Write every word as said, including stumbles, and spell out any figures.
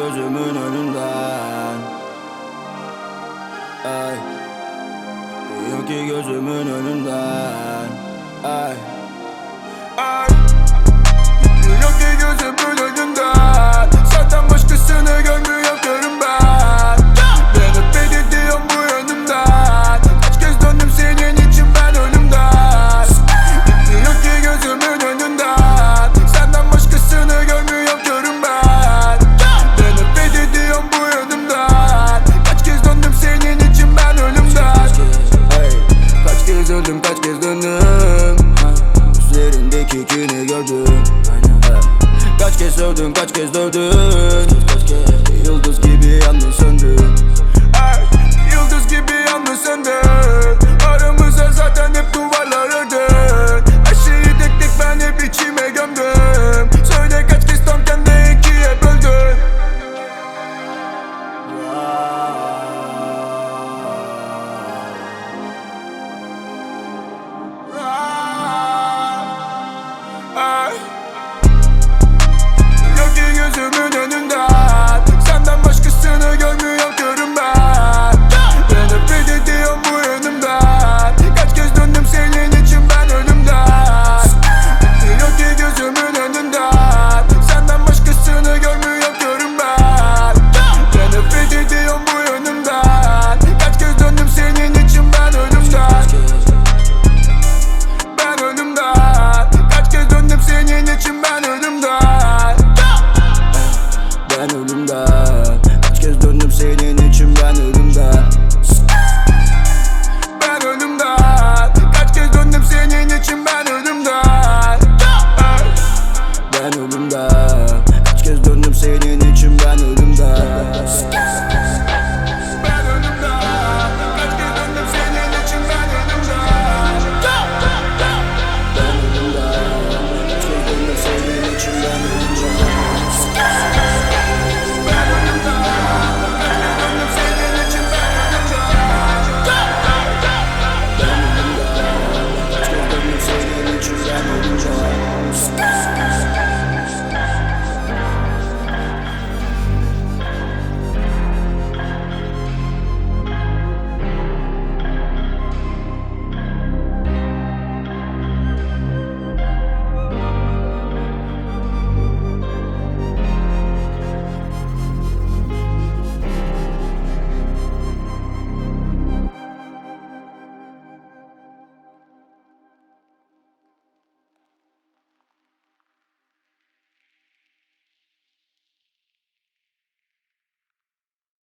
gözümün önünden. Ay, yok ki gözümün önünden. Ay, ay, yok ki gözümün önünden. Zaten başkasını görmüyorum ben. Ben hep belirtiyorum bu yönümden. Kaç kez döndüm senin için ben ölümden. Yok ki gözümün önünden. Senden başkasını görmüyorum ben. Ben hep belirtiyorum bu yönümden. Kaç kez döndüm senin için ben ölümden. Hey, kaç kez döndüm kaç kez döndüm. Üzerindeki kini gördüm. Kaç kez sövdün kaç kez dövdün. Yıldız gibi yandın söndün. Ay, yıldız gibi yandın söndün. Aramıza zaten hep duvarlar ördün. Her şeyi tek tek ben hep içime gömdüm. Söyle kaç kez tam kendi ikiye böldün. Ay, yok ki gözümün önünden. Senden başkasını görmüyorum ben. Ben hep belirtiyorum bu yönümden. Kaç kez döndüm senin için ben ölümden. Yok ki gözümün önünden. Senden başkasını görmüyorum ben. Ben hep belirtiyorum bu yönümden. Kaç kez döndüm senin için ben ölümden. Ben ölümden. Kaç kez döndüm senin için ben ölümden. Ben ölümden. Kaç kez döndüm senin için ben ölümden.